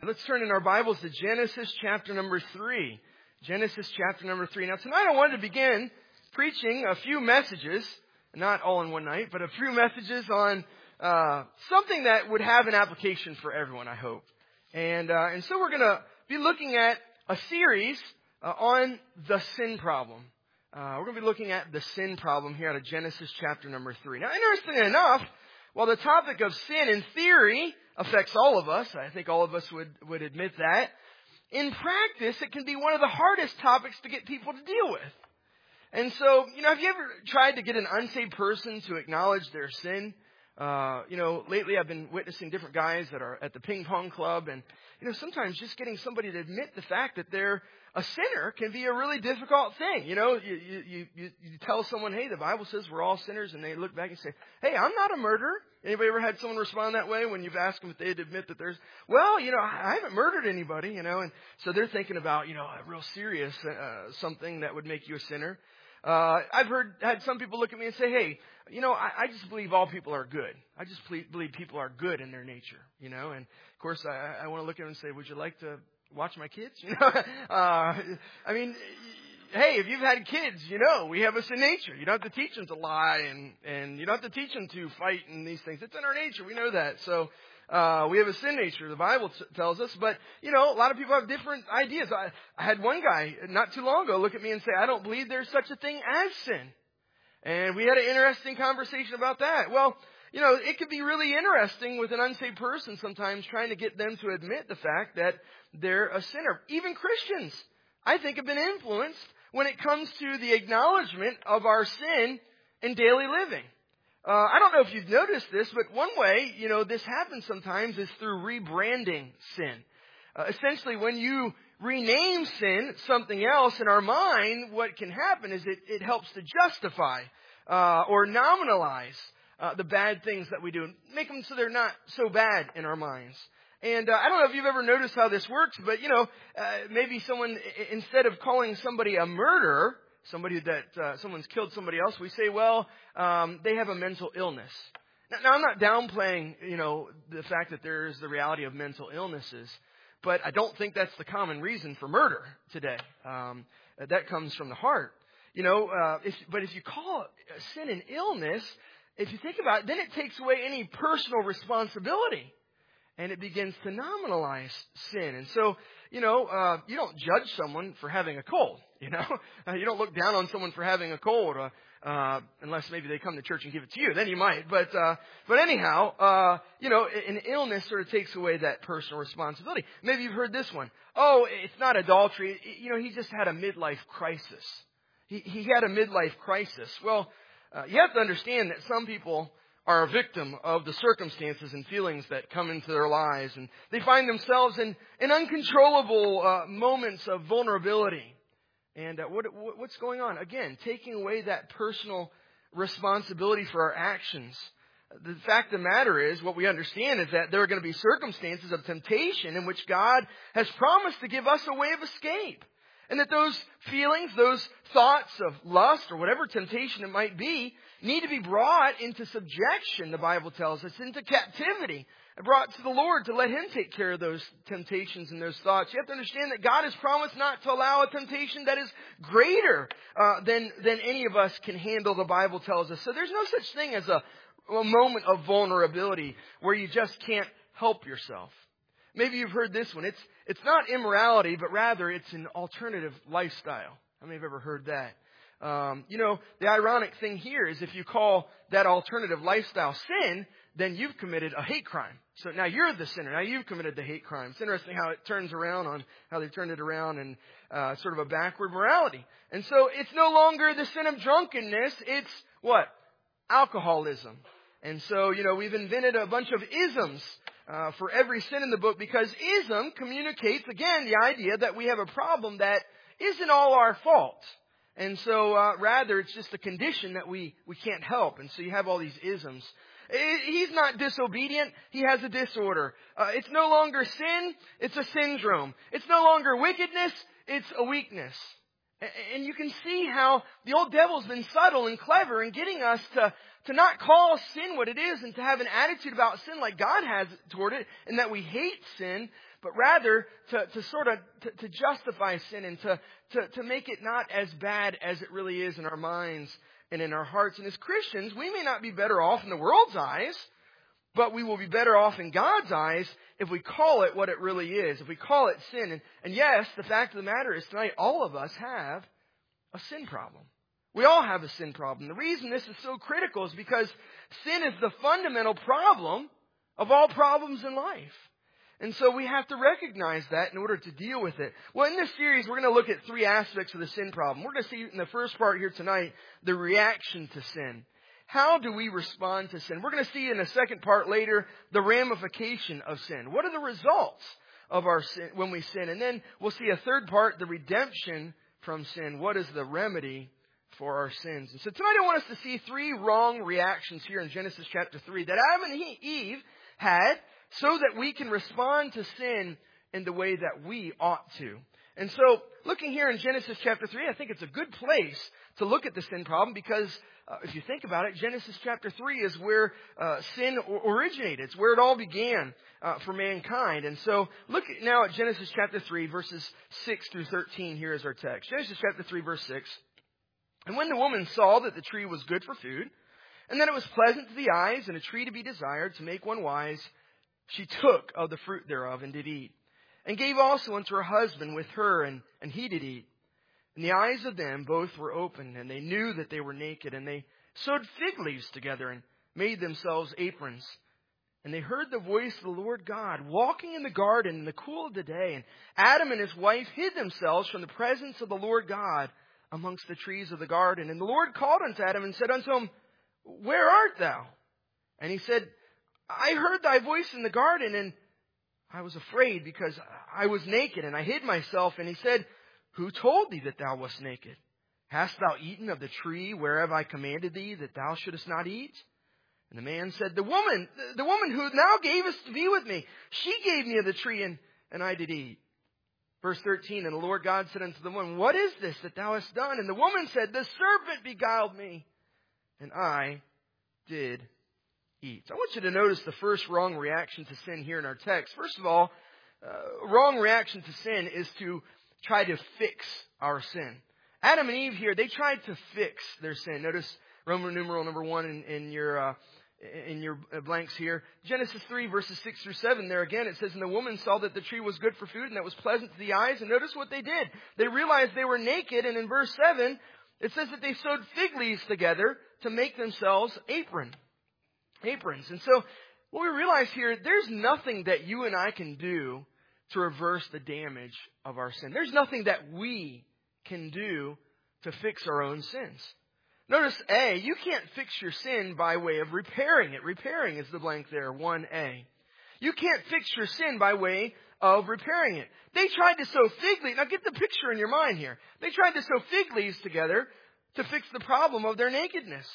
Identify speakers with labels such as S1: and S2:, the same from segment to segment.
S1: Let's turn in our Bibles to Genesis chapter number 3. Genesis chapter number 3. Now tonight I wanted to begin preaching a few messages, not all in one night, but a few messages on something that would have an application for everyone, I hope. And so we're going to be looking at a series on the sin problem. We're going to be looking at the sin problem here out of Genesis chapter number 3. Now, interestingly enough, while the topic of sin in theory affects all of us, I think all of us would admit that, in practice it can be one of the hardest topics to get people to deal with. And so, have you ever tried to get an unsaved person to acknowledge their sin? Lately I've been witnessing different guys that are at the ping pong club, and sometimes just getting somebody to admit the fact that they're a sinner can be a really difficult thing. You tell someone, hey, the Bible says we're all sinners, and they look back and say, hey, I'm not a murderer. Anybody ever had someone respond that way when you've asked them if they'd admit that I haven't murdered anybody, and so they're thinking about, a real serious something that would make you a sinner. I've had some people look at me and say, hey, I just believe all people are good. I just believe people are good in their nature, and of course I want to look at them and say, would you like to watch my kids? Hey, if you've had kids, we have a sin nature. You don't have to teach them to lie and you don't have to teach them to fight and these things. It's in our nature. We know that. So, we have a sin nature, the Bible tells us. But, a lot of people have different ideas. I had one guy not too long ago look at me and say, I don't believe there's such a thing as sin. And we had an interesting conversation about that. Well, it could be really interesting with an unsaved person sometimes trying to get them to admit the fact that they're a sinner. Even Christians, I think, have been influenced when it comes to the acknowledgement of our sin in daily living. I don't know if you've noticed this, but one way, this happens sometimes is through rebranding sin. Essentially, when you rename sin something else in our mind, what can happen is it helps to justify or nominalize the bad things that we do, and make them so they're not so bad in our minds. And I don't know if you've ever noticed how this works, but maybe someone, instead of calling somebody a murderer, someone's killed somebody else, we say, well, they have a mental illness. Now I'm not downplaying, the fact that there is the reality of mental illnesses, but I don't think that's the common reason for murder today. That comes from the heart. But if you call sin an illness, if you think about it, then it takes away any personal responsibility. And it begins to nominalize sin. And so, you don't judge someone for having a cold, You don't look down on someone for having a cold, unless maybe they come to church and give it to you. Then you might. But anyhow, an illness sort of takes away that personal responsibility. Maybe you've heard this one. Oh, it's not adultery. He just had a midlife crisis. He had a midlife crisis. Well, you have to understand that some people are a victim of the circumstances and feelings that come into their lives. And they find themselves in uncontrollable moments of vulnerability. And what's going on? Again, taking away that personal responsibility for our actions. The fact of the matter is, what we understand is that there are going to be circumstances of temptation in which God has promised to give us a way of escape. And that those feelings, those thoughts of lust or whatever temptation it might be, need to be brought into subjection, the Bible tells us, into captivity, and brought to the Lord to let Him take care of those temptations and those thoughts. You have to understand that God has promised not to allow a temptation that is greater than any of us can handle, the Bible tells us. So there's no such thing as a moment of vulnerability where you just can't help yourself. Maybe you've heard this one. It's not immorality, but rather it's an alternative lifestyle. How many have ever heard that? The ironic thing here is if you call that alternative lifestyle sin, then you've committed a hate crime. So now you're the sinner. Now you've committed the hate crime. It's interesting how it turns around on how they've turned it around and sort of a backward morality. And so it's no longer the sin of drunkenness. It's what? Alcoholism. And so, we've invented a bunch of isms for every sin in the book, because ism communicates, again, the idea that we have a problem that isn't all our fault. And so, rather, it's just a condition that we can't help. And so you have all these isms. He's not disobedient. He has a disorder. It's no longer sin. It's a syndrome. It's no longer wickedness. It's a weakness. And you can see how the old devil's been subtle and clever in getting us to not call sin what it is and to have an attitude about sin like God has toward it, and that we hate sin, but rather to justify sin and to make it not as bad as it really is in our minds and in our hearts. And as Christians, we may not be better off in the world's eyes, but we will be better off in God's eyes if we call it what it really is, if we call it sin. And yes, the fact of the matter is tonight all of us have a sin problem. We all have a sin problem. The reason this is so critical is because sin is the fundamental problem of all problems in life. And so we have to recognize that in order to deal with it. Well, in this series, we're going to look at three aspects of the sin problem. We're going to see in the first part here tonight, the reaction to sin. How do we respond to sin? We're going to see in the second part later, the ramification of sin. What are the results of our sin when we sin? And then we'll see a third part, the redemption from sin. What is the remedy for our sins? And so tonight I want us to see three wrong reactions here in Genesis chapter 3 that Adam and Eve had so that we can respond to sin in the way that we ought to. And so looking here in Genesis chapter 3, I think it's a good place to look at the sin problem because if you think about it, Genesis chapter 3 is where sin originated. It's where it all began for mankind. And so look now at Genesis chapter 3, verses 6 through 13. Here is our text. Genesis chapter 3, verse 6. And when the woman saw that the tree was good for food, and that it was pleasant to the eyes, and a tree to be desired to make one wise, she took of the fruit thereof and did eat, and gave also unto her husband with her, and he did eat. And the eyes of them both were open, and they knew that they were naked, and they sewed fig leaves together and made themselves aprons. And they heard the voice of the Lord God walking in the garden in the cool of the day. And Adam and his wife hid themselves from the presence of the Lord God amongst the trees of the garden. And the Lord called unto Adam and said unto him, Where art thou? And he said, I heard thy voice in the garden, and I was afraid because I was naked, and I hid myself. And he said, Who told thee that thou wast naked? Hast thou eaten of the tree whereof I commanded thee that thou shouldest not eat? And the man said, The woman who thou gavest to be with me, she gave me of the tree, and I did eat. Verse 13, and the Lord God said unto the woman, What is this that thou hast done? And the woman said, The serpent beguiled me, and I did eat. I want you to notice the first wrong reaction to sin here in our text. First of all, wrong reaction to sin is to try to fix our sin. Adam and Eve here, they tried to fix their sin. Notice Roman numeral number 1 in your blanks here. Genesis 3 verses 6 through 7. There again it says, And the woman saw that the tree was good for food and that was pleasant to the eyes. And notice what they did. They realized they were naked. And in verse 7, it says that they sewed fig leaves together to make themselves aprons. And so what we realize here, there's nothing that you and I can do to reverse the damage of our sin. There's nothing that we can do to fix our own sins. Notice A, you can't fix your sin by way of repairing it. Repairing is the blank there, 1A. You can't fix your sin by way of repairing it. They tried to sew fig leaves. Now get the picture in your mind here. They tried to sew fig leaves together to fix the problem of their nakedness.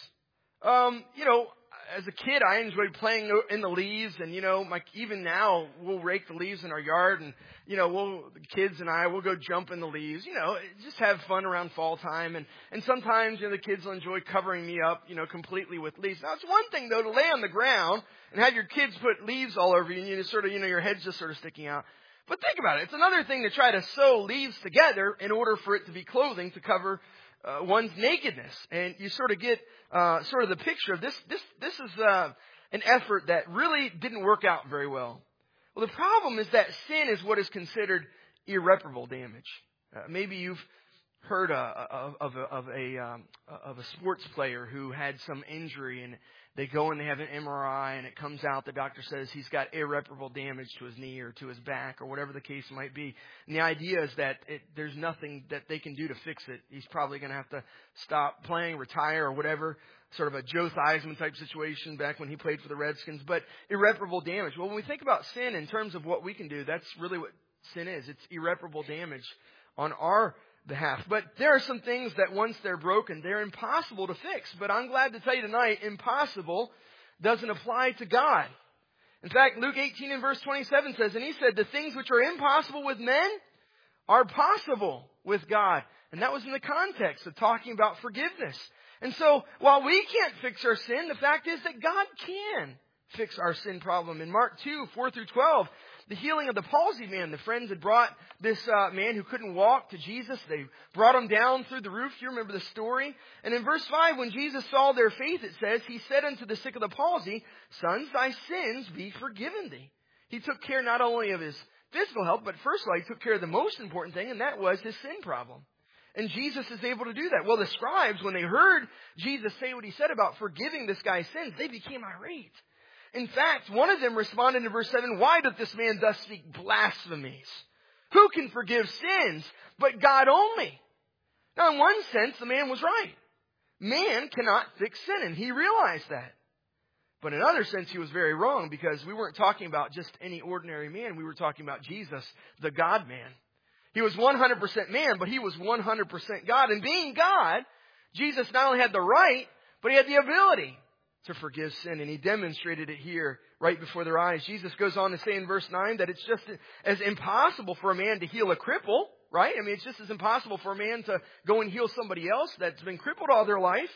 S1: As a kid, I enjoyed playing in the leaves, and even now we'll rake the leaves in our yard, and the kids and I will go jump in the leaves. Just have fun around fall time, and sometimes the kids will enjoy covering me up, completely with leaves. Now it's one thing though to lay on the ground and have your kids put leaves all over you, and you sort of your head's just sort of sticking out. But think about it. It's another thing to try to sew leaves together in order for it to be clothing to cover one's nakedness, and you sort of get sort of the picture of this. This is an effort that really didn't work out very well. Well, the problem is that sin is what is considered irreparable damage. Maybe you've heard of a sports player who had some injury, and they go and they have an MRI, and it comes out, the doctor says he's got irreparable damage to his knee or to his back or whatever the case might be. And the idea is that there's nothing that they can do to fix it. He's probably going to have to stop playing, retire, or whatever, sort of a Joe Theismann type situation back when he played for the Redskins. But irreparable damage. Well, when we think about sin in terms of what we can do, that's really what sin is. It's irreparable damage on our behalf. But there are some things that once they're broken, they're impossible to fix. But I'm glad to tell you tonight, impossible doesn't apply to God. In fact, Luke 18 and verse 27 says, And he said, The things which are impossible with men are possible with God. And that was in the context of talking about forgiveness. And so, while we can't fix our sin, the fact is that God can fix our sin problem. In Mark 2, 4 through 12, the healing of the palsy man. The friends had brought this man who couldn't walk to Jesus. They brought him down through the roof. You remember the story? And in verse 5, when Jesus saw their faith, it says, he said unto the sick of the palsy, Sons, thy sins be forgiven thee. He took care not only of his physical health, but first of all, he took care of the most important thing, and that was his sin problem. And Jesus is able to do that. Well, the scribes, when they heard Jesus say what he said about forgiving this guy's sins, they became irate. In fact, one of them responded in verse 7, Why doth this man thus speak blasphemies? Who can forgive sins but God only? Now, in one sense, the man was right. Man cannot fix sin, and he realized that. But in another sense, he was very wrong, because we weren't talking about just any ordinary man. We were talking about Jesus, the God-man. He was 100% man, but he was 100% God. And being God, Jesus not only had the right, but he had the ability to forgive sin. And he demonstrated it here right before their eyes. Jesus goes on to say in verse 9 that it's just as impossible for a man to heal a cripple, right? I mean, it's just as impossible for a man to go and heal somebody else that's been crippled all their life.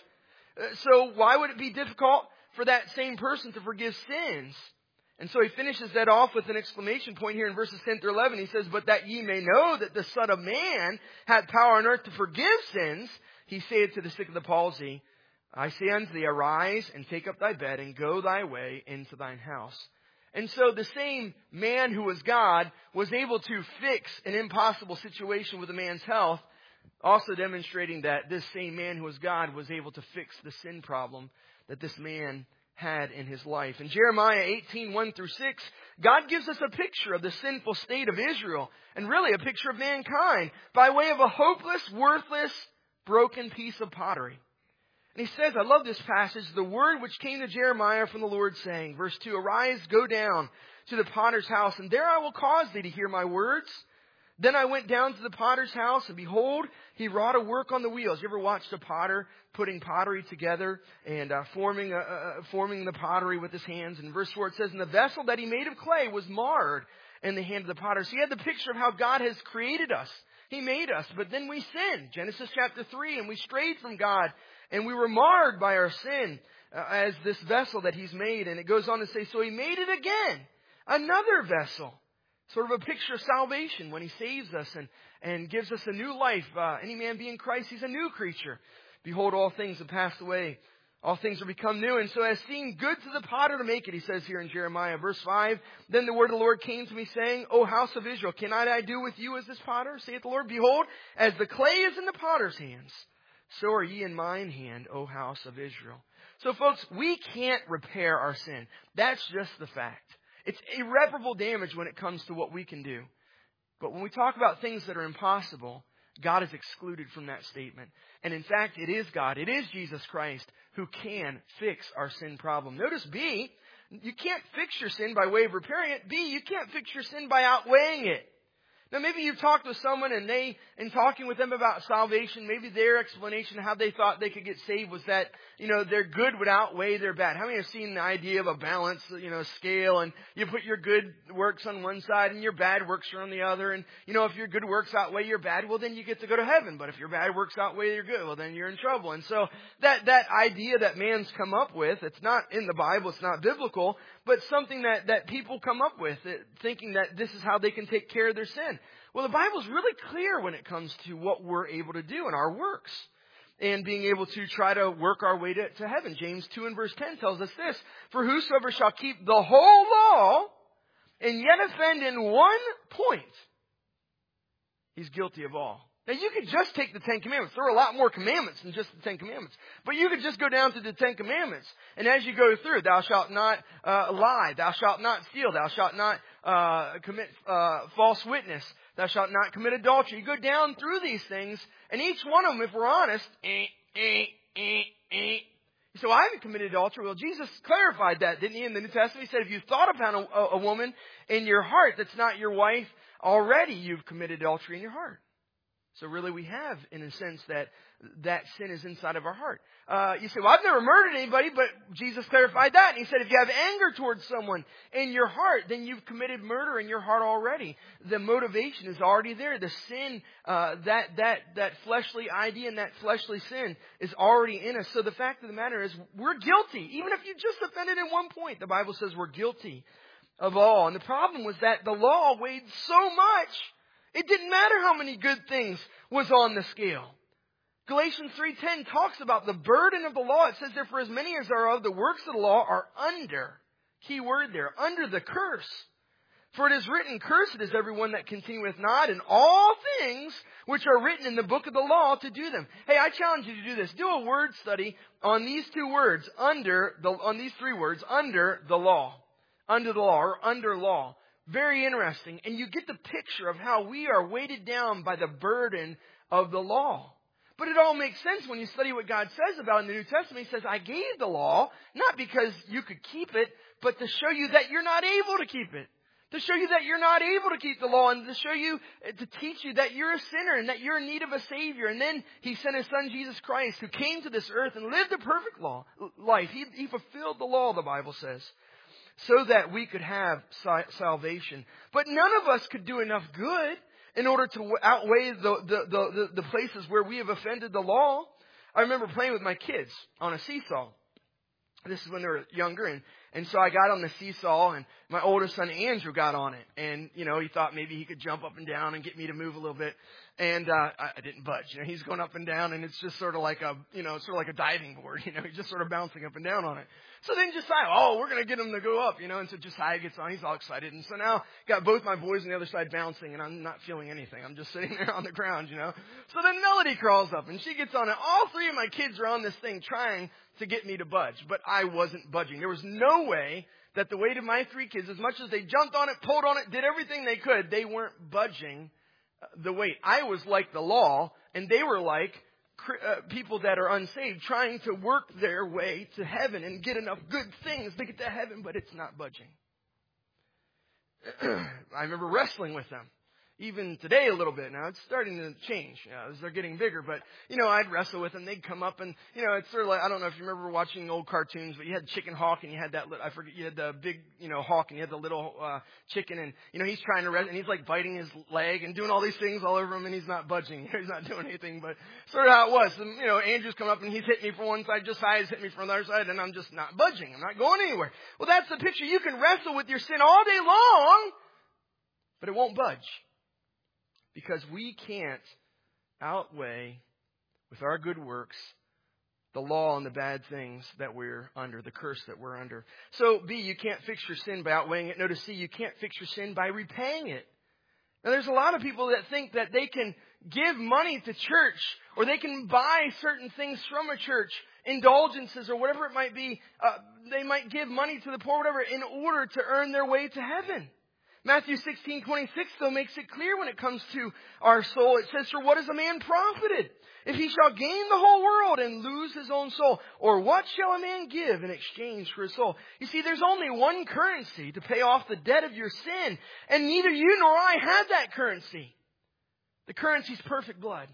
S1: So why would it be difficult for that same person to forgive sins? And so he finishes that off with an exclamation point here in verses 10 through 11. He says, But that ye may know that the Son of Man hath power on earth to forgive sins, he saith to the sick of the palsy, I say unto thee, arise and take up thy bed and go thy way into thine house. And so the same man who was God was able to fix an impossible situation with a man's health, also demonstrating that this same man who was God was able to fix the sin problem that this man had in his life. In Jeremiah 18:1 through 6, God gives us a picture of the sinful state of Israel, and really a picture of mankind, by way of a hopeless, worthless, broken piece of pottery. And he says, I love this passage, the word which came to Jeremiah from the Lord, saying, verse 2, Arise, go down to the potter's house, and there I will cause thee to hear my words. Then I went down to the potter's house, and behold, he wrought a work on the wheels. You ever watched a potter putting pottery together and forming the pottery with his hands? In verse 4 it says, And the vessel that he made of clay was marred in the hand of the potter. So he had the picture of how God has created us. He made us, but then we sinned. Genesis chapter 3, and we strayed from God, and we were marred by our sin as this vessel that he's made. And it goes on to say, so he made it again, another vessel. Sort of a picture of salvation when he saves us and gives us a new life. Any man be in Christ, he's a new creature. Behold, all things have passed away. All things are become new. And so as seemed good to the potter to make it, he says here in Jeremiah, verse 5, Then the word of the Lord came to me, saying, O house of Israel, cannot I do with you as this potter, saith the Lord? Behold, as the clay is in the potter's hands, so are ye in mine hand, O house of Israel. So folks, we can't repair our sin. That's just the fact. It's irreparable damage when it comes to what we can do. But when we talk about things that are impossible, God is excluded from that statement. And in fact, it is God, it is Jesus Christ who can fix our sin problem. Notice B, you can't fix your sin by way of repairing it. B, you can't fix your sin by outweighing it. Now, maybe you've talked with someone and in talking with them about salvation, maybe their explanation of how they thought they could get saved was that, their good would outweigh their bad. How many have seen the idea of a balance, scale, and you put your good works on one side and your bad works are on the other, and, if your good works outweigh your bad, well, then you get to go to heaven. But if your bad works outweigh your good, well, then you're in trouble. And so that idea that man's come up with, it's not in the Bible, it's not biblical, but something that people come up with, thinking that this is how they can take care of their sin. Well, the Bible's really clear when it comes to what we're able to do in our works and being able to try to work our way to heaven. James 2 and verse 10 tells us this, For whosoever shall keep the whole law and yet offend in one point, he's guilty of all. Now, you could just take the Ten Commandments. There are a lot more commandments than just the Ten Commandments. But you could just go down to the Ten Commandments. And as you go through, thou shalt not lie. Thou shalt not steal. Thou shalt not commit false witness. Thou shalt not commit adultery. You go down through these things, and each one of them, if we're honest, You say, well, I haven't committed adultery. Well, Jesus clarified that, didn't he, in the New Testament? He said, if you've thought upon a woman in your heart that's not your wife, already you've committed adultery in your heart. So really we have, in a sense, that sin is inside of our heart. You say, well, I've never murdered anybody, but Jesus clarified that. And he said, if you have anger towards someone in your heart, then you've committed murder in your heart already. The motivation is already there. The sin, that fleshly idea and that fleshly sin is already in us. So the fact of the matter is, we're guilty. Even if you just offended in one point, the Bible says we're guilty of all. And the problem was that the law weighed so much, it didn't matter how many good things was on the scale. Galatians 3:10 talks about the burden of the law. It says, therefore, as many as are of the works of the law are under, key word there, under the curse. For it is written, cursed is everyone that continueth not in all things which are written in the book of the law to do them. Hey, I challenge you to do this. Do a word study on these two words, on these three words, under the law. Under the law or under law. Very interesting. And you get the picture of how we are weighted down by the burden of the law. But it all makes sense when you study what God says about it in the New Testament. He says, I gave the law, not because you could keep it, but to show you that you're not able to keep it. To show you that you're not able to keep the law, and to show you, to teach you that you're a sinner and that you're in need of a Savior. And then He sent His Son, Jesus Christ, who came to this earth and lived a perfect life. He fulfilled the law, the Bible says, so that we could have salvation. But none of us could do enough good in order to outweigh the places where we have offended the law. I remember playing with my kids on a seesaw. This is when they were younger, and so I got on the seesaw, and my oldest son Andrew got on it, and he thought maybe he could jump up and down and get me to move a little bit, and I didn't budge. He's going up and down, and it's just sort of like a diving board. He's just sort of bouncing up and down on it. So then Josiah, we're going to get him to go up, and so Josiah gets on, he's all excited, and so now got both my boys on the other side bouncing, and I'm not feeling anything. I'm just sitting there on the ground, So then Melody crawls up, and she gets on it. All three of my kids are on this thing trying to get me to budge, but I wasn't budging. There was no way that the weight of my three kids, as much as they jumped on it, pulled on it, did everything they could, they weren't budging the weight. I was like the law, and they were like people that are unsaved, trying to work their way to heaven and get enough good things to get to heaven, but it's not budging. I remember wrestling with them. Even today a little bit. Now it's starting to change as they're getting bigger. But, I'd wrestle with them. They'd come up and, it's sort of like, I don't know if you remember watching old cartoons, but you had Chicken Hawk and you had you had the big, hawk and you had the little chicken and, he's trying to wrestle and he's like biting his leg and doing all these things all over him and he's not budging. He's not doing anything, but sort of how it was. And, Andrew's come up and he's hitting me from one side, Josiah's hitting me from the other side, and I'm just not budging. I'm not going anywhere. Well, that's the picture. You can wrestle with your sin all day long, but it won't budge. Because we can't outweigh with our good works the law and the bad things that we're under, the curse that we're under. So B, you can't fix your sin by outweighing it. Notice C, you can't fix your sin by repaying it. Now there's a lot of people that think that they can give money to church or they can buy certain things from a church, indulgences or whatever it might be. They might give money to the poor, whatever, in order to earn their way to heaven. Matthew 16:26 though makes it clear when it comes to our soul. It says, for what is a man profited if he shall gain the whole world and lose his own soul? Or what shall a man give in exchange for his soul? You see, there's only one currency to pay off the debt of your sin. And neither you nor I have that currency. The currency's perfect blood.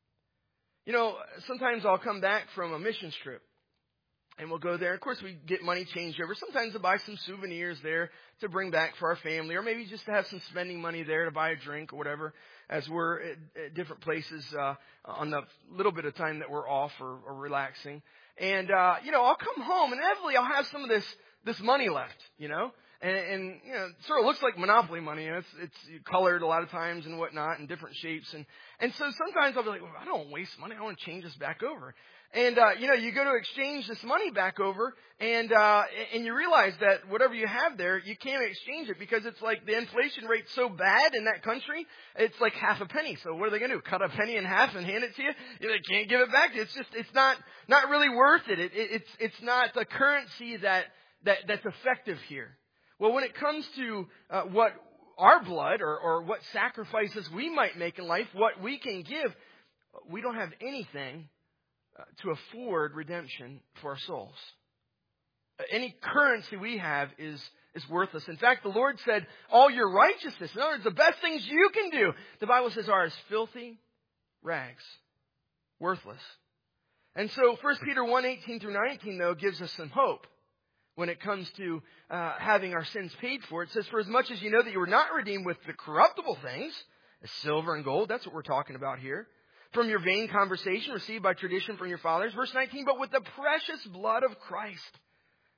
S1: Sometimes I'll come back from a mission trip. And we'll go there. Of course, we get money changed over. Sometimes to buy some souvenirs there to bring back for our family. Or maybe just to have some spending money there to buy a drink or whatever. As we're at different places on the little bit of time that we're off or relaxing. And, I'll come home and inevitably I'll have some of this money left, And it sort of looks like Monopoly money. It's colored a lot of times and whatnot in different shapes. And so sometimes I'll be like, I don't want to waste money. I want to change this back over. And, you go to exchange this money back over and you realize that whatever you have there, you can't exchange it because it's like the inflation rate's so bad in that country. It's like half a penny. So what are they going to do? Cut a penny in half and hand it to you? They can't give it back to you. It's not really worth it. It's not the currency that's effective here. Well, when it comes to what our blood or what sacrifices we might make in life, what we can give, we don't have anything to afford redemption for our souls. Any currency we have is worthless. In fact, the Lord said, all your righteousness, in other words, the best things you can do, the Bible says are as filthy rags. Worthless. And so 1 Peter 1:18 through 19, though, gives us some hope when it comes to having our sins paid for. It says, for as much as you know that you were not redeemed with the corruptible things, as silver and gold, that's what we're talking about here, from your vain conversation received by tradition from your fathers. Verse 19, but with the precious blood of Christ,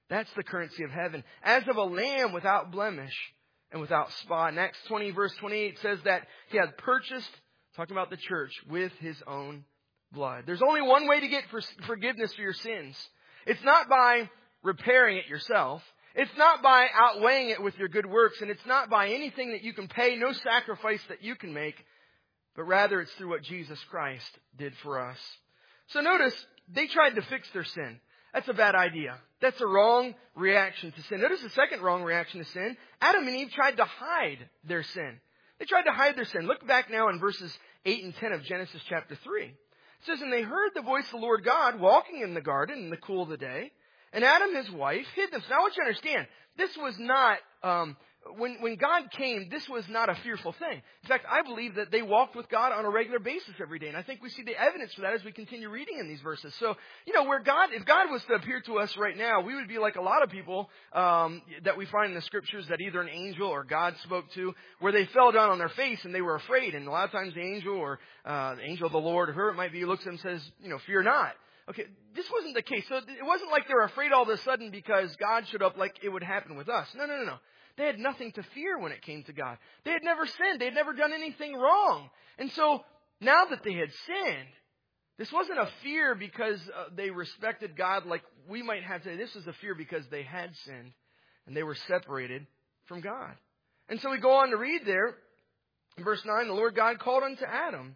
S1: That's the currency of heaven. As of a lamb without blemish and without spot. In Acts 20, verse 28 says that he had purchased, talking about the church, with his own blood. There's only one way to get forgiveness for your sins. It's not by repairing it yourself. It's not by outweighing it with your good works. And it's not by anything that you can pay, no sacrifice that you can make. But rather it's through what Jesus Christ did for us. So notice, they tried to fix their sin. That's a bad idea. That's a wrong reaction to sin. Notice the second wrong reaction to sin. Adam and Eve tried to hide their sin. They tried to hide their sin. Look back now in verses 8 and 10 of Genesis chapter 3. It says, and they heard the voice of the Lord God walking in the garden in the cool of the day. And Adam and his wife hid themselves. Now I want you to understand, this was not, when God came, this was not a fearful thing. In fact, I believe that they walked with God on a regular basis every day. And I think we see the evidence for that as we continue reading in these verses. So, if God was to appear to us right now, we would be like a lot of people that we find in the scriptures that either an angel or God spoke to, where they fell down on their face and they were afraid. And a lot of times the angel or the angel of the Lord, or whoever it might be, looks at them and says, fear not. Okay, this wasn't the case. So it wasn't like they were afraid all of a sudden because God showed up like it would happen with us. No. They had nothing to fear when it came to God. They had never sinned. They had never done anything wrong. And so now that they had sinned, this wasn't a fear because they respected God like we might have today. This was a fear because they had sinned and they were separated from God. And so we go on to read there, in verse 9, the Lord God called unto Adam.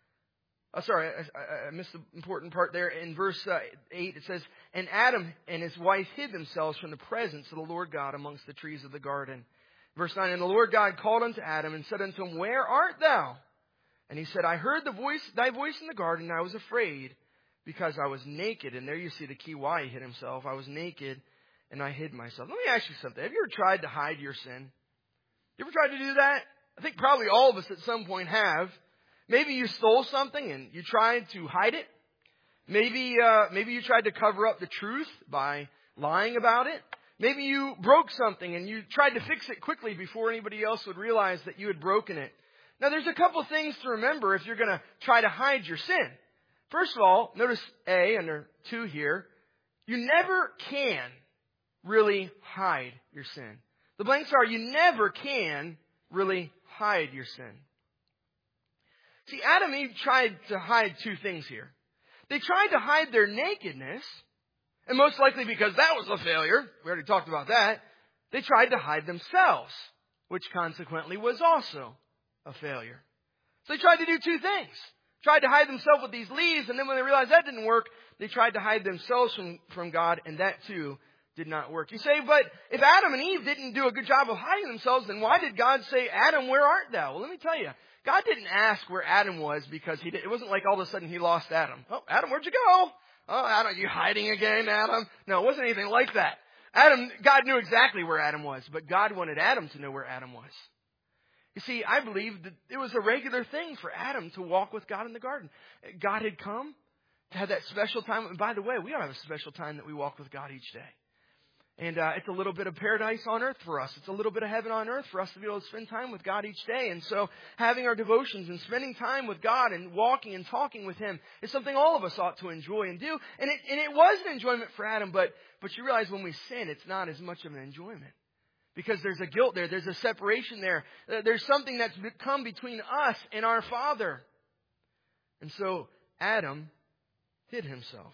S1: I missed the important part there. In verse 8, it says, and Adam and his wife hid themselves from the presence of the Lord God amongst the trees of the garden. Verse 9, and the Lord God called unto Adam and said unto him, where art thou? And he said, I heard thy voice in the garden, and I was afraid, because I was naked. And there you see the key why he hid himself. I was naked, and I hid myself. Let me ask you something. Have you ever tried to hide your sin? You ever tried to do that? I think probably all of us at some point have. Maybe you stole something and you tried to hide it. Maybe you tried to cover up the truth by lying about it. Maybe you broke something and you tried to fix it quickly before anybody else would realize that you had broken it. Now, there's a couple things to remember if you're going to try to hide your sin. First of all, notice A under 2 here. You never can really hide your sin. The blanks are, you never can really hide your sin. See, Adam and Eve tried to hide 2 things here. They tried to hide their nakedness, and most likely because that was a failure, we already talked about that, they tried to hide themselves, which consequently was also a failure. So they tried to do 2 things. Tried to hide themselves with these leaves, and then when they realized that didn't work, they tried to hide themselves from God, and that too did not work. You say, but if Adam and Eve didn't do a good job of hiding themselves, then why did God say, Adam, where art thou? Well, let me tell you. God didn't ask where Adam was because it wasn't like all of a sudden he lost Adam. Oh, Adam, where'd you go? Oh, Adam, you hiding again, Adam? No, it wasn't anything like that. God knew exactly where Adam was, but God wanted Adam to know where Adam was. You see, I believe that it was a regular thing for Adam to walk with God in the garden. God had come to have that special time. And by the way, we ought to have a special time that we walk with God each day. And it's a little bit of paradise on earth for us. It's a little bit of heaven on earth for us to be able to spend time with God each day. And so having our devotions and spending time with God and walking and talking with Him is something all of us ought to enjoy and do. And it was an enjoyment for Adam, but you realize when we sin, it's not as much of an enjoyment. Because there's a guilt there. There's a separation there. There's something that's come between us and our Father. And so Adam hid himself.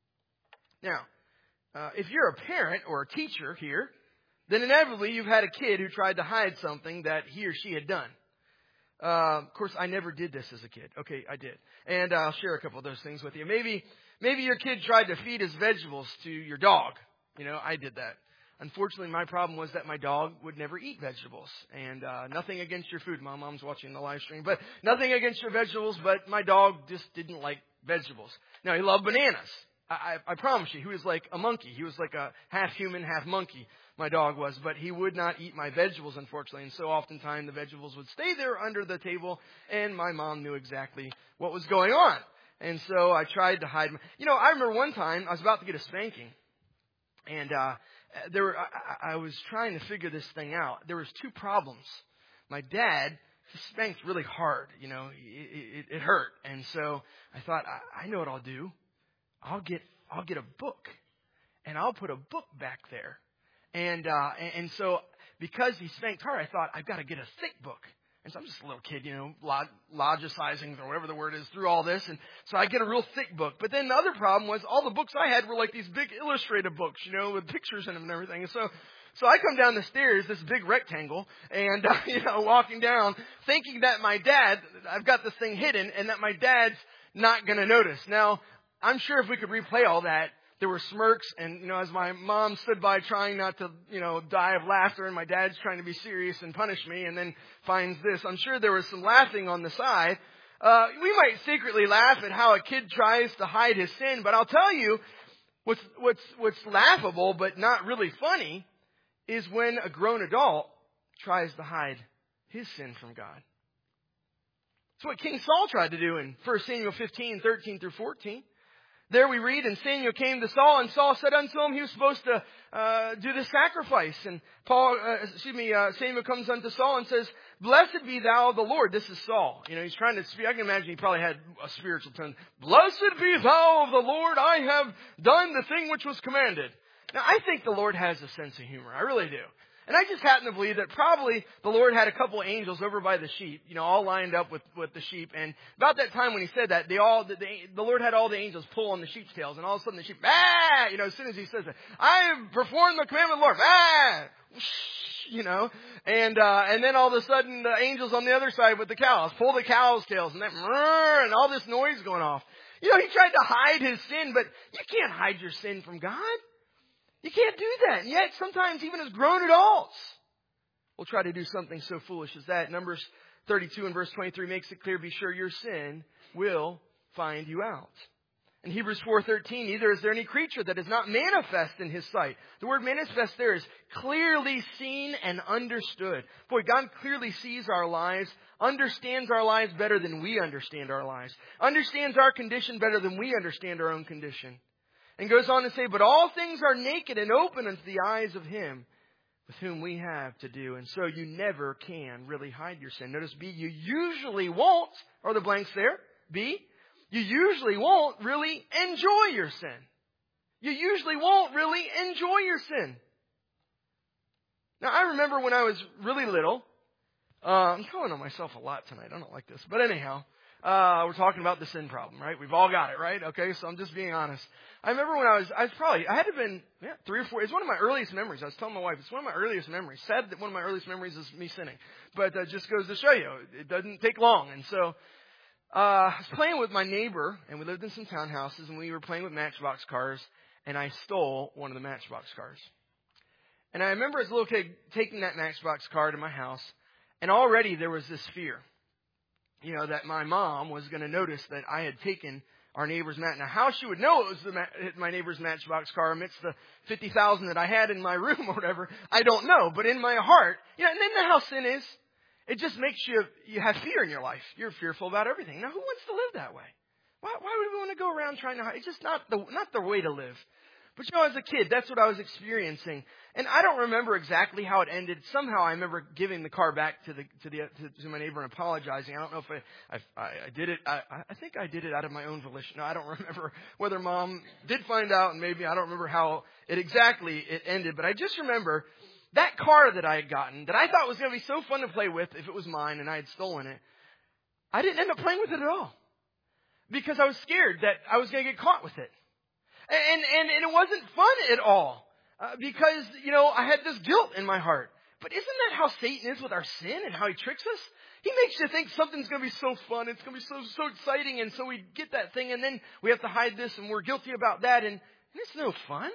S1: Now, if you're a parent or a teacher here, then inevitably you've had a kid who tried to hide something that he or she had done. Of course, I never did this as a kid. Okay, I did. And I'll share a couple of those things with you. Maybe your kid tried to feed his vegetables to your dog. I did that. Unfortunately, my problem was that my dog would never eat vegetables. And nothing against your food. My mom's watching the live stream. But nothing against your vegetables, but my dog just didn't like vegetables. Now, he loved bananas. I promise you, he was like a monkey. He was like a half human, half monkey, my dog was. But he would not eat my vegetables, unfortunately. And so oftentimes the vegetables would stay there under the table, and my mom knew exactly what was going on. And so I tried to hide. I remember one time I was about to get a spanking. And I was trying to figure this thing out. There was 2 problems. My dad spanked really hard. It hurt. And so I thought, I know what I'll do. I'll get a book, and I'll put a book back there. And so because he spanked hard, I thought, I've got to get a thick book. And so I'm just a little kid, logicizing or whatever the word is through all this. And so I get a real thick book. But then the other problem was all the books I had were like these big illustrated books, with pictures in them and everything. And so I come down the stairs, this big rectangle, and, walking down, thinking that I've got this thing hidden, and that my dad's not going to notice. Now, I'm sure if we could replay all that, there were smirks, and, as my mom stood by trying not to, die of laughter, and my dad's trying to be serious and punish me, and then finds this, I'm sure there was some laughing on the side. We might secretly laugh at how a kid tries to hide his sin, but I'll tell you, what's laughable but not really funny is when a grown adult tries to hide his sin from God. That's what King Saul tried to do in 1 Samuel 15, 13 through 14. There we read, and Samuel came to Saul, and Saul said unto him, he was supposed to do the sacrifice. And Samuel comes unto Saul and says, Blessed be thou of the Lord. This is Saul. He's trying to speak. I can imagine he probably had a spiritual tone. Blessed be thou of the Lord. I have done the thing which was commanded. Now, I think the Lord has a sense of humor. I really do. And I just happen to believe that probably the Lord had a couple of angels over by the sheep, all lined up with the sheep. And about that time when he said that, the Lord had all the angels pull on the sheep's tails. And all of a sudden the sheep, as soon as he says that, I have performed the commandment of the Lord, and then all of a sudden the angels on the other side with the cows pull the cows' tails and and all this noise going off. He tried to hide his sin, but you can't hide your sin from God. You can't do that. And yet, sometimes even as grown adults, we'll try to do something so foolish as that. Numbers 32 and verse 23 makes it clear, be sure your sin will find you out. In Hebrews 4:13, neither is there any creature that is not manifest in his sight. The word manifest there is clearly seen and understood. Boy, God clearly sees our lives, understands our lives better than we understand our lives, understands our condition better than we understand our own condition. And goes on to say, but all things are naked and open unto the eyes of him with whom we have to do. And so you never can really hide your sin. Notice B, you usually won't, are the blanks there? B, you usually won't really enjoy your sin. You usually won't really enjoy your sin. Now, I remember when I was really little, I'm calling on myself a lot tonight. I don't like this. But anyhow, we're talking about the sin problem, right? We've all got it, right? Okay, so I'm just being honest. I remember when I had to have been 3 or 4. It's one of my earliest memories. I was telling my wife, it's one of my earliest memories. Sad that one of my earliest memories is me sinning. But it just goes to show you, it doesn't take long. And so I was playing with my neighbor, and we lived in some townhouses, and we were playing with Matchbox cars, and I stole one of the Matchbox cars. And I remember as a little kid taking that Matchbox car to my house, and already there was this fear, that my mom was going to notice that I had taken our neighbor's match. Now, how she would know it was my neighbor's Matchbox car amidst the 50,000 that I had in my room or whatever, I don't know. But in my heart, and then how sin is, it just makes you have fear in your life. You're fearful about everything. Now, who wants to live that way? Why would we want to go around trying to hide? It's just not the way to live. But as a kid, that's what I was experiencing. And I don't remember exactly how it ended. Somehow I remember giving the car back to my neighbor and apologizing. I don't know if I did it. I think I did it out of my own volition. No, I don't remember whether Mom did find out, and maybe I don't remember how it ended. But I just remember that car that I had gotten, that I thought was going to be so fun to play with if it was mine and I had stolen it. I didn't end up playing with it at all because I was scared that I was going to get caught with it. And it wasn't fun at all because, I had this guilt in my heart. But isn't that how Satan is with our sin and how he tricks us? He makes you think something's going to be so fun. It's going to be so exciting. And so we get that thing and then we have to hide this and we're guilty about that. And it's no fun.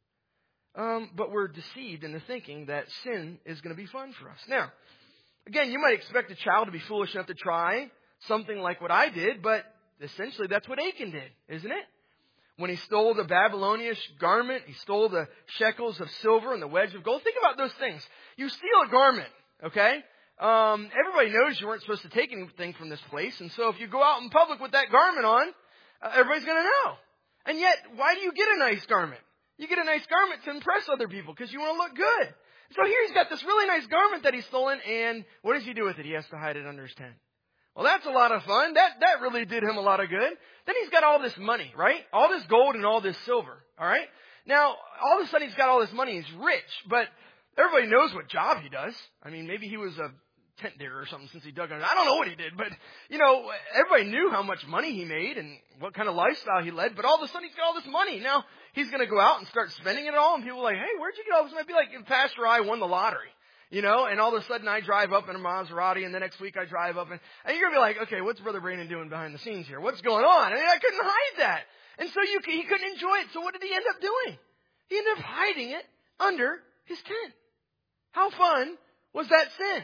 S1: But we're deceived into thinking that sin is going to be fun for us. Now, again, you might expect a child to be foolish enough to try something like what I did. But essentially that's what Achan did, isn't it? When he stole the Babylonian garment, he stole the shekels of silver and the wedge of gold. Think about those things. You steal a garment, okay? Everybody knows you weren't supposed to take anything from this place. And so if you go out in public with that garment on, everybody's going to know. And yet, why do you get a nice garment? You get a nice garment to impress other people because you want to look good. So here he's got this really nice garment that he's stolen, and what does he do with it? He has to hide it under his tent. Well, that's a lot of fun. That really did him a lot of good. Then he's got all this money, right? All this gold and all this silver, all right? Now, all of a sudden he's got all this money. He's rich, but everybody knows what job he does. I mean, maybe he was a tent digger or something since he dug under. I don't know what he did, but, everybody knew how much money he made and what kind of lifestyle he led. But all of a sudden he's got all this money. Now, he's going to go out and start spending it all. And people are like, hey, where'd you get all this money? I'd be like, if Pastor I won the lottery. And all of a sudden I drive up in a Maserati, and the next week I drive up, and you're going to be like, okay, what's Brother Brandon doing behind the scenes here? What's going on? I mean, I couldn't hide that. And so he couldn't enjoy it. So what did he end up doing? He ended up hiding it under his tent. How fun was that sin?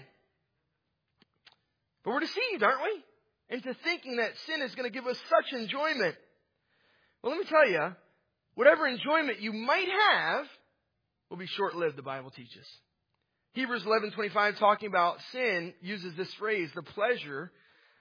S1: But we're deceived, aren't we? Into thinking that sin is going to give us such enjoyment. Well, let me tell you, whatever enjoyment you might have will be short-lived, the Bible teaches. Hebrews 11:25, talking about sin, uses this phrase, the pleasure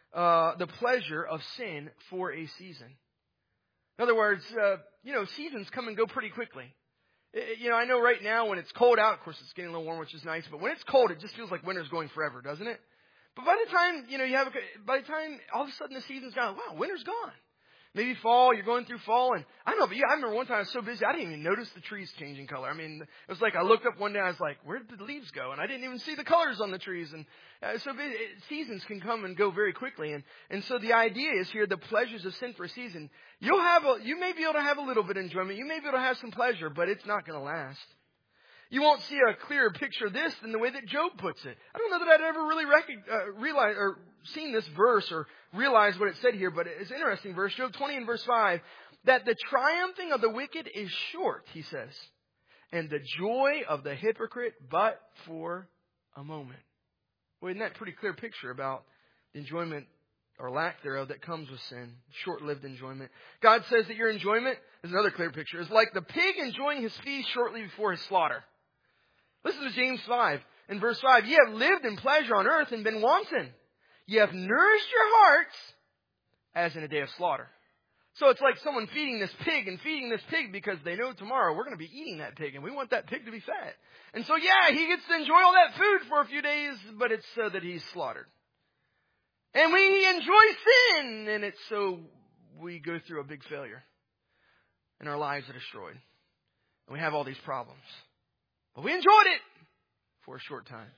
S1: of sin for a season. In other words, seasons come and go pretty quickly. I know right now when it's cold out, of course it's getting a little warm, which is nice, but when it's cold, it just feels like winter's going forever, doesn't it? But by the time all of a sudden the season's gone, wow, winter's gone. Maybe fall, you're going through fall, and I don't know, but I remember one time I was so busy, I didn't even notice the trees changing color. I mean, it was like I looked up one day, I was like, where did the leaves go? And I didn't even see the colors on the trees. And seasons can come and go very quickly. And so the idea is here, the pleasures of sin for a season. You may be able to have a little bit of enjoyment. You may be able to have some pleasure, but it's not going to last. You won't see a clearer picture of this than the way that Job puts it. I don't know that I'd ever really realized or seen this verse or realized what it said here, but it's an interesting verse. Job 20 and verse 5, that the triumphing of the wicked is short, he says, and the joy of the hypocrite but for a moment. Well, isn't that a pretty clear picture about the enjoyment or lack thereof that comes with sin, short-lived enjoyment? God says that your enjoyment, is another clear picture, is like the pig enjoying his feast shortly before his slaughter. Listen to James 5. In verse 5, ye have lived in pleasure on earth and been wanton. Ye have nourished your hearts as in a day of slaughter. So it's like someone feeding this pig because they know tomorrow we're going to be eating that pig and we want that pig to be fat. And so he gets to enjoy all that food for a few days, but it's so that he's slaughtered. And we enjoy sin, and it's so we go through a big failure. And our lives are destroyed. And we have all these problems. But we enjoyed it for a short time.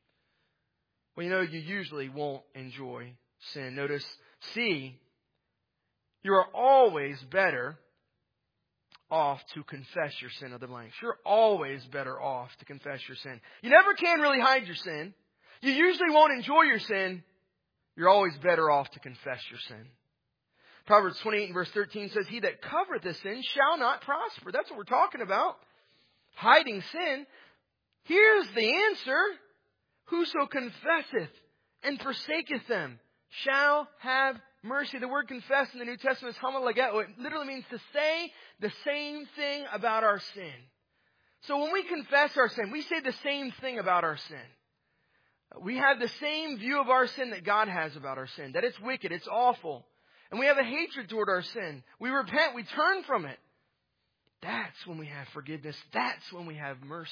S1: Well, you usually won't enjoy sin. Notice C, you are always better off to confess your sin of the blanks. You're always better off to confess your sin. You never can really hide your sin. You usually won't enjoy your sin. You're always better off to confess your sin. Proverbs 28 and verse 13 says, he that covereth a sin shall not prosper. That's what we're talking about. Hiding sin. Here's the answer. Whoso confesseth and forsaketh them shall have mercy. The word confess in the New Testament is homologeo. It literally means to say the same thing about our sin. So when we confess our sin, we say the same thing about our sin. We have the same view of our sin that God has about our sin. That it's wicked, it's awful. And we have a hatred toward our sin. We repent, we turn from it. That's when we have forgiveness. That's when we have mercy.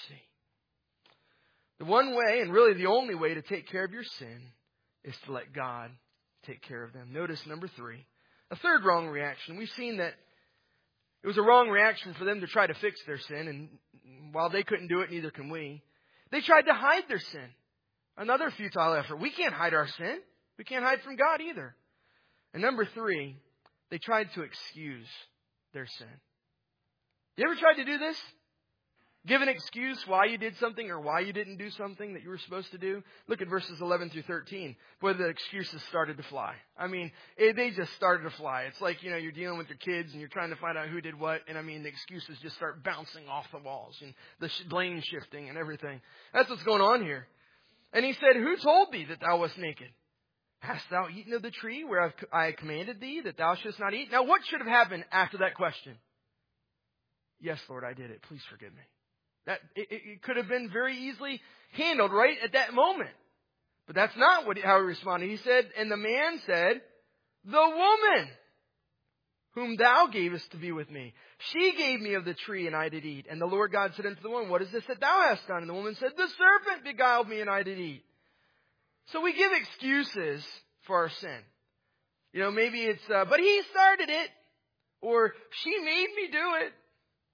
S1: The one way, and really the only way to take care of your sin is to let God take care of them. Notice number 3. A third wrong reaction. We've seen that it was a wrong reaction for them to try to fix their sin. And while they couldn't do it, neither can we. They tried to hide their sin. Another futile effort. We can't hide our sin. We can't hide from God either. And number 3, they tried to excuse their sin. You ever tried to do this? Give an excuse why you did something or why you didn't do something that you were supposed to do? Look at verses 11 through 13. Boy, the excuses started to fly. I mean, they just started to fly. It's like, you're dealing with your kids and you're trying to find out who did what. And the excuses just start bouncing off the walls and the blame shifting and everything. That's what's going on here. And he said, who told thee that thou wast naked? Hast thou eaten of the tree where I commanded thee that thou shouldst not eat? Now, what should have happened after that question? Yes, Lord, I did it. Please forgive me. That it could have been very easily handled right at that moment. But that's not how he responded. He said, and the man said, the woman whom thou gavest to be with me, she gave me of the tree and I did eat. And the Lord God said unto the woman, what is this that thou hast done? And the woman said, the serpent beguiled me and I did eat. So we give excuses for our sin. Maybe it's, but he started it. Or she made me do it.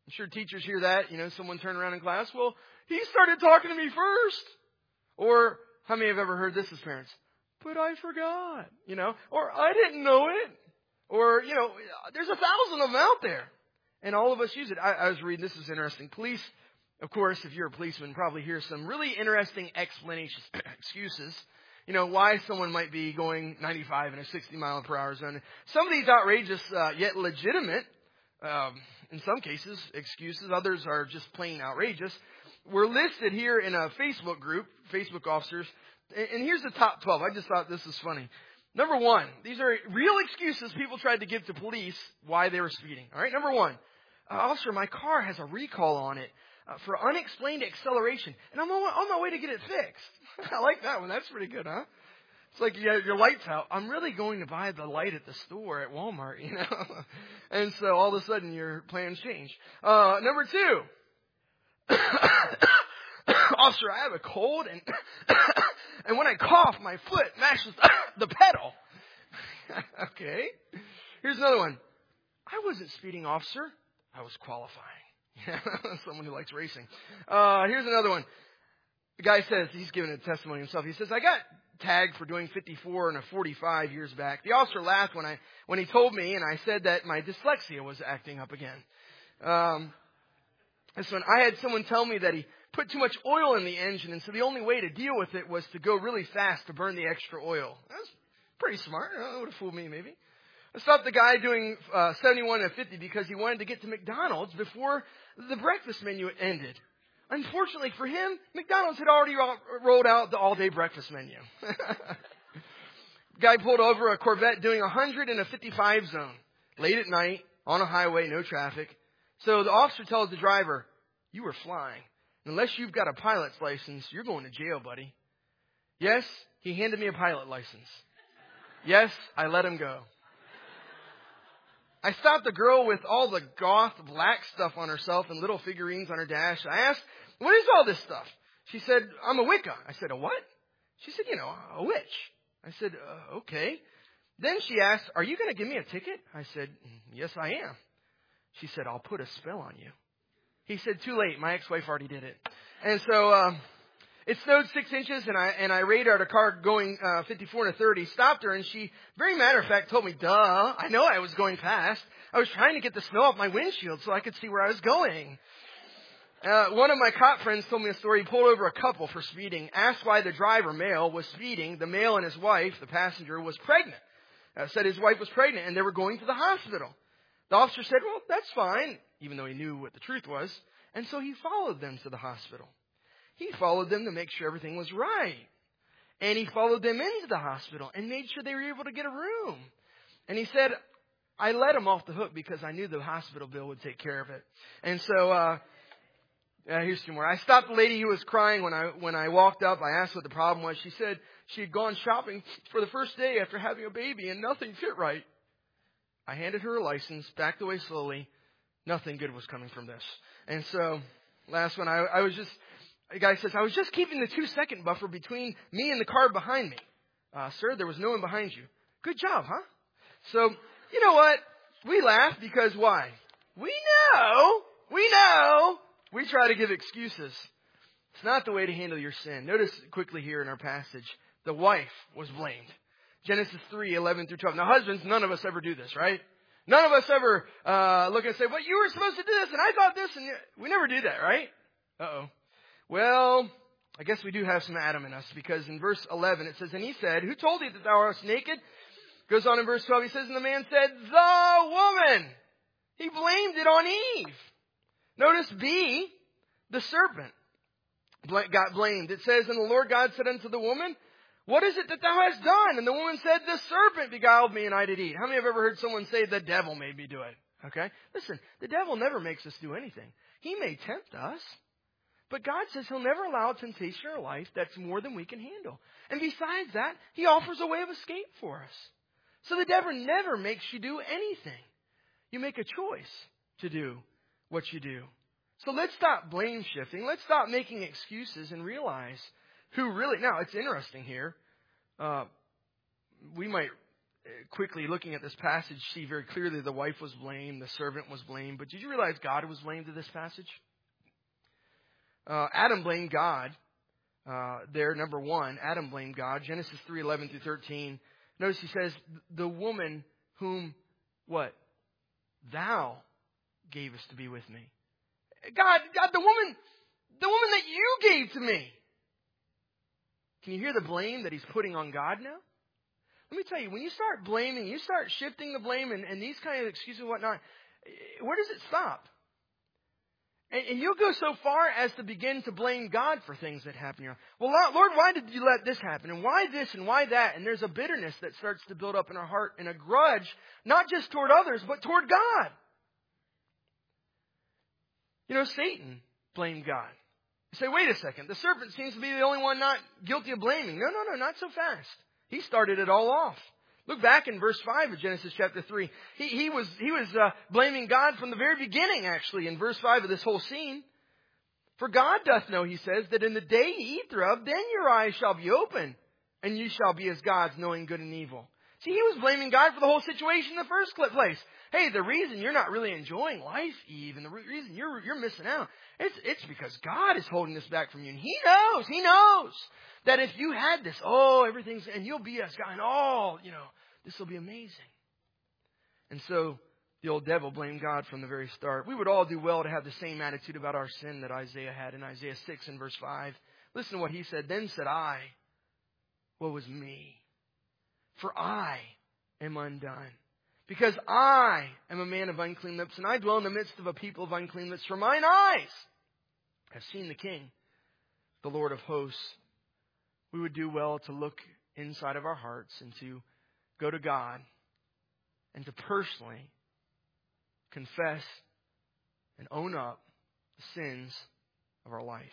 S1: I'm sure teachers hear that. Someone turned around in class. Well, he started talking to me first. Or how many have ever heard this as parents? But I forgot, or I didn't know it. Or, there's 1,000 of them out there. And all of us use it. I was reading, this is interesting. Police, of course, if you're a policeman, probably hear some really interesting explanations, excuses, why someone might be going 95 in a 60 mile per hour zone. Some of these outrageous, yet legitimate, in some cases, excuses. Others are just plain outrageous. We're listed here in a Facebook group, Facebook officers. And here's the top 12. I just thought this was funny. Number 1, these are real excuses people tried to give to police why they were speeding. All right, number 1, officer, my car has a recall on it for unexplained acceleration, and I'm on my way to get it fixed. I like that one. That's pretty good, huh? It's like your light's out. I'm really going to buy the light at the store at Walmart, And so all of a sudden your plans change. Number 2, officer, I have a cold and when I cough, my foot mashes the pedal. Okay. Here's another one. I wasn't speeding, officer. I was qualifying. Someone who likes racing. Here's another one. The guy says, he's giving a testimony himself. He says, I got tagged for doing 54 and a 45 years back. The officer laughed when he told me, and I said that my dyslexia was acting up again. This one, I had someone tell me that he put too much oil in the engine, and so the only way to deal with it was to go really fast to burn the extra oil. That's pretty smart. That would have fooled me, maybe. I stopped the guy doing 71 and 50 because he wanted to get to McDonald's before the breakfast menu ended. Unfortunately for him, McDonald's had already rolled out the all-day breakfast menu. Guy pulled over a Corvette doing 100 in a 55 zone, late at night, on a highway, no traffic. So the officer tells the driver, you were flying. Unless you've got a pilot's license, you're going to jail, buddy. Yes, he handed me a pilot license. Yes, I let him go. I stopped the girl with all the goth black stuff on herself and little figurines on her dash. I asked, what is all this stuff? She said, I'm a Wicca. I said, a what? She said, a witch. I said, okay. Then she asked, are you going to give me a ticket? I said, yes, I am. She said, I'll put a spell on you. He said, too late. My ex-wife already did it. And so it snowed 6 inches, and I radared a car going 54 and a 30, stopped her, and she, very matter of fact, told me, duh, I know I was going fast. I was trying to get the snow off my windshield so I could see where I was going. One of my cop friends told me a story. He pulled over a couple for speeding, asked why the driver, male, was speeding. The male and his wife, the passenger, was pregnant. Said his wife was pregnant, and they were going to the hospital. The officer said, well, that's fine, even though he knew what the truth was. And so he followed them to the hospital. He followed them to make sure everything was right. And he followed them into the hospital and made sure they were able to get a room. And he said, I let him off the hook because I knew the hospital bill would take care of it. And so, here's two more. I stopped the lady who was crying when I walked up. I asked what the problem was. She said she had gone shopping for the first day after having a baby and nothing fit right. I handed her a license, backed away slowly. Nothing good was coming from this. And so, last one, the guy says, I was just keeping the 2-second buffer between me and the car behind me. Sir, there was no one behind you. Good job, huh? So, you know what? We laugh because why? We know. We try to give excuses. It's not the way to handle your sin. Notice quickly here in our passage, the wife was blamed. Genesis 3:11-12. Now, husbands, none of us ever do this, right? None of us ever look and say, well, you were supposed to do this, and I thought this, and we never do that, right? Uh-oh. Well, I guess we do have some Adam in us, because in verse 11 it says, and he said, who told thee that thou art naked? Goes on in verse 12, he says, and the man said, the woman. He blamed it on Eve. Notice B, the serpent, got blamed. It says, and the Lord God said unto the woman, what is it that thou hast done? And the woman said, the serpent beguiled me and I did eat. How many have ever heard someone say, the devil made me do it? Okay? Listen, the devil never makes us do anything. He may tempt us, but God says he'll never allow temptation in our life that's more than we can handle. And besides that, he offers a way of escape for us. So the devil never makes you do anything. You make a choice to do what you do. So let's stop blame shifting. Let's stop making excuses and realize who really... Now, it's interesting here. We might quickly looking at this passage, see very clearly the wife was blamed, the servant was blamed. But did you realize God was blamed in this passage? Adam blamed God. There, number one, Adam blamed God. Genesis 3:11 through 13. Notice he says, the woman whom, what? Thou gavest to be with me. God, the woman that you gave to me. Can you hear the blame that he's putting on God now? Let me tell you, when you start blaming, you start shifting the blame and these kind of excuses and whatnot, where does it stop? And you'll go so far as to begin to blame God for things that happen here. Well, Lord, why did you let this happen? And why this and why that? And there's a bitterness that starts to build up in our heart and a grudge, not just toward others, but toward God. You know, Satan blamed God. You say, wait a second, the serpent seems to be the only one not guilty of blaming. No, not so fast. He started it all off. Look back in verse 5 of Genesis chapter 3. He was blaming God from the very beginning, actually, in verse 5 of this whole scene. For God doth know, he says, that in the day ye eat thereof, then your eyes shall be open, and you shall be as gods, knowing good and evil. See, he was blaming God for the whole situation in the first place. Hey, the reason you're not really enjoying life, Eve, and the reason you're missing out, it's because God is holding this back from you. And He knows that if you had this, everything's, and you'll be as God, and this will be amazing. And so the old devil blamed God from the very start. We would all do well to have the same attitude about our sin that Isaiah had in Isaiah 6 and verse 5. Listen to what he said. Then said I, woe is me, for I am undone. Because I am a man of unclean lips, and I dwell in the midst of a people of unclean lips. For mine eyes have seen the King, the Lord of hosts. We would do well to look inside of our hearts and to go to God and to personally confess and own up the sins of our life.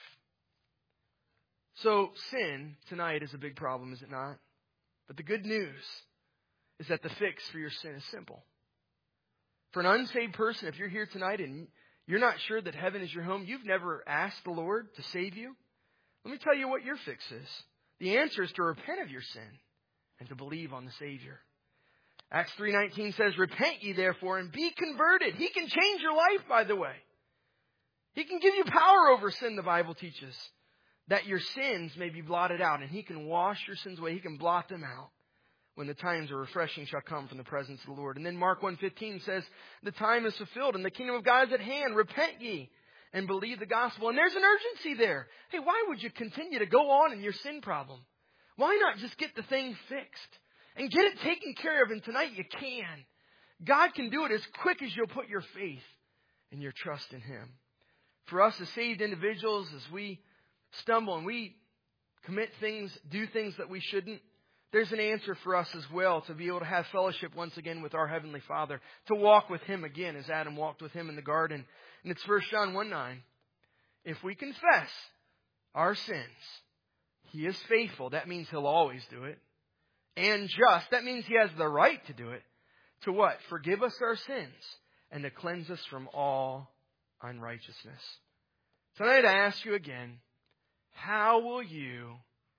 S1: So sin tonight is a big problem, is it not? But the good news is that the fix for your sin is simple. For an unsaved person, if you're here tonight and you're not sure that heaven is your home, you've never asked the Lord to save you, let me tell you what your fix is. The answer is to repent of your sin and to believe on the Savior. Acts 3:19 says, repent ye therefore and be converted. He can change your life, by the way. He can give you power over sin, the Bible teaches, that your sins may be blotted out. And He can wash your sins away. He can blot them out when the times of refreshing shall come from the presence of the Lord. And then Mark 1:15 says, the time is fulfilled and the kingdom of God is at hand. Repent ye and believe the gospel. And there's an urgency there. Hey, why would you continue to go on in your sin problem? Why not just get the thing fixed and get it taken care of? And tonight you can. God can do it as quick as you'll put your faith and your trust in Him. For us as saved individuals, as we stumble and we commit things, do things that we shouldn't, there's an answer for us as well to be able to have fellowship once again with our Heavenly Father, to walk with Him again as Adam walked with Him in the garden. And it's 1 John 1:9. If we confess our sins, He is faithful. That means He'll always do it. And just. That means He has the right to do it. To what? Forgive us our sins and to cleanse us from all unrighteousness. Tonight I ask you again, how will you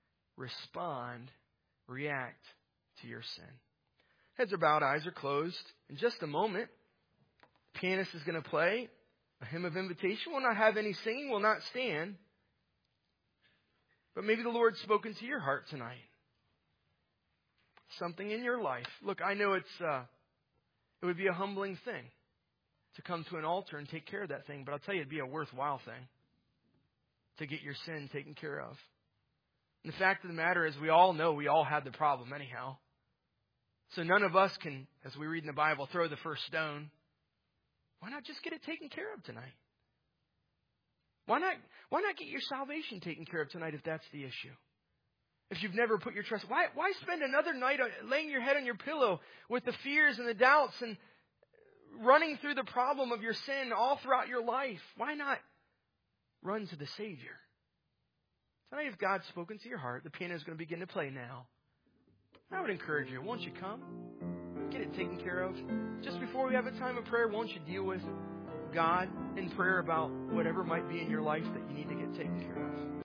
S1: react to your sin? Heads are bowed, eyes are closed. In just a moment, the pianist is going to play a hymn of invitation. We'll not have any singing. We'll not stand. But maybe the Lord's spoken to your heart tonight. Something in your life. Look, I know it would be a humbling thing to come to an altar and take care of that thing. But I'll tell you, it'd be a worthwhile thing to get your sin taken care of. And the fact of the matter is, we all know we all had the problem anyhow. So none of us can, as we read in the Bible, throw the first stone. Why not just get it taken care of tonight? Why not get your salvation taken care of tonight if that's the issue? If you've never put your trust, why spend another night laying your head on your pillow with the fears and the doubts and running through the problem of your sin all throughout your life? Why not run to the Savior? Tonight, if God's spoken to your heart, the piano is going to begin to play now. I would encourage you, won't you come? Get it taken care of. Just before we have a time of prayer, won't you deal with God in prayer about whatever might be in your life that you need to get taken care of?